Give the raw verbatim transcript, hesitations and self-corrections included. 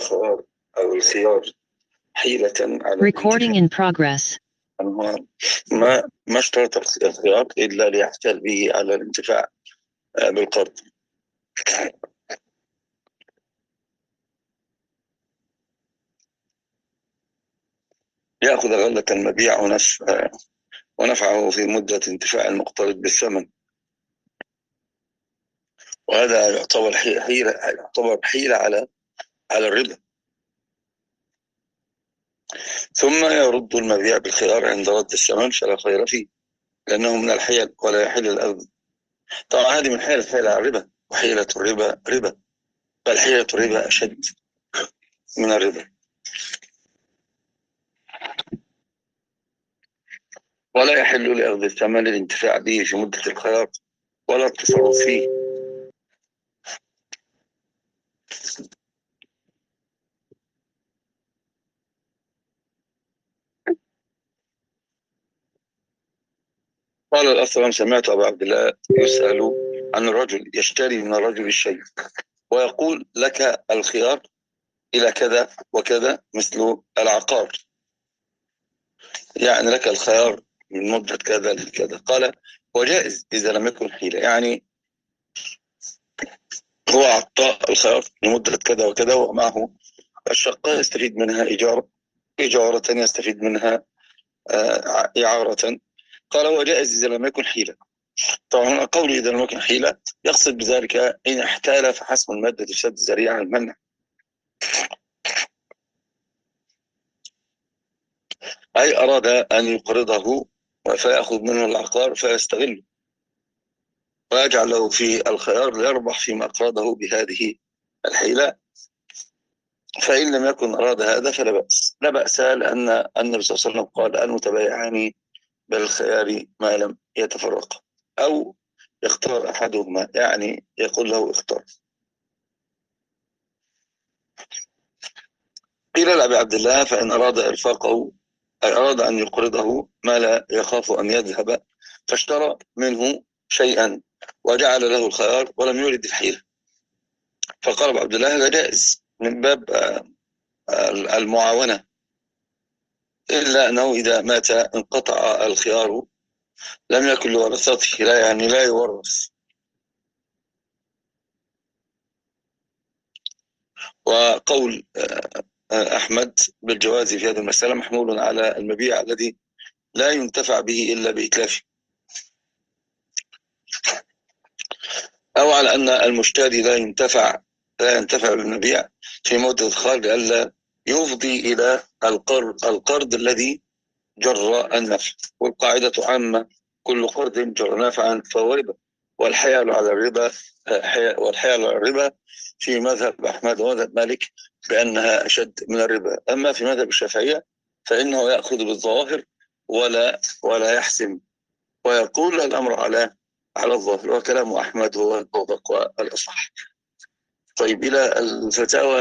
الخيار أو الخيار حيلة على Recording in progress. الانتفاع، ما ما اشترط الخيار إلا ليحتال به على الانتفاع بالقرض. يأخذ غلة المبيع ونفع ونفعه في مدة انتفاع المقترض بالثمن، وهذا يعتبر حيلة يعتبر حيلة على على الربا. ثم يرد المبيع بالخيار عند رد الثمن فلا خير فيه، لأنه من الحيل ولا يحل الأخذ. طبعا هذه من حيل الحيل على الربا، وحيلة الربا ربا، بل حيلة الربا أشد من الربا. ولا يحل لأخذ الثمن الانتفاع به في مدة الخيار ولا التصرف فيه. قال الأصل: سمعت أبا عبد الله يسأل عن الرجل يشتري من الرجل الشيء ويقول: لك الخيار إلى كذا وكذا مثل العقار، يعني لك الخيار من مدة كذا لكذا. قال: وجائز إذا لم يكن حيلة، يعني هو أعطى الخيار لمدة كذا وكذا ومعه الشقة يستفيد منها إيجار إيجارة، يستفيد منها إعارة. قال: وجائز إذا لم يكن حيلة. طبعا قولي إذا لم يكن حيلة يقصد بذلك إن احتال فحسم المادة تشد ذريعة المنع، أي أراد أن يقرضه فيأخذ منه العقار فيستغله ويجعل له في الخيار ليربح فيما أقرضه بهذه الحيلة. فإن لم يكن أراد هذا فلا بأس لا بأس لأن النبي صلى الله عليه وسلم قال: المتبايعان بالخيار ما لم يتفرقا، أو يختار أحدهما، يعني يقول له اختار. قيل لأبي عبد الله: فإن أراد إرفاقه أي أراد أن يقرضه ما لا يخاف أن يذهب، فاشترى منه شيئا وجعل له الخيار ولم يرد الحيلة، فقال أبو عبد الله: هذا جائز من باب المعاونة، إلا أنه إذا مات انقطع الخيار لم يكن لورثته، لا يعني لا يورث. وقول أحمد بالجواز في هذه المسألة محمول على المبيع الذي لا ينتفع به إلا بإتلافه، أو على أن المشتري لا ينتفع لا ينتفع بالمبيع في مدة الخيار لئلا يفضي إلى القرض القرض الذي جر النفع. والقاعدة عامة: كل قرض جر نفعا فهو ربا، والحيل على الربا والحيل على الربا في مذهب أحمد ومذهب مالك بأنها أشد من الربا. أما في مذهب الشافعية فإنه يأخذ بالظواهر ولا ولا يحسم، ويقول الأمر على على الظاهر، وكلام أحمد هو الأوثق والأصح. طيب، إلى الفتاوى.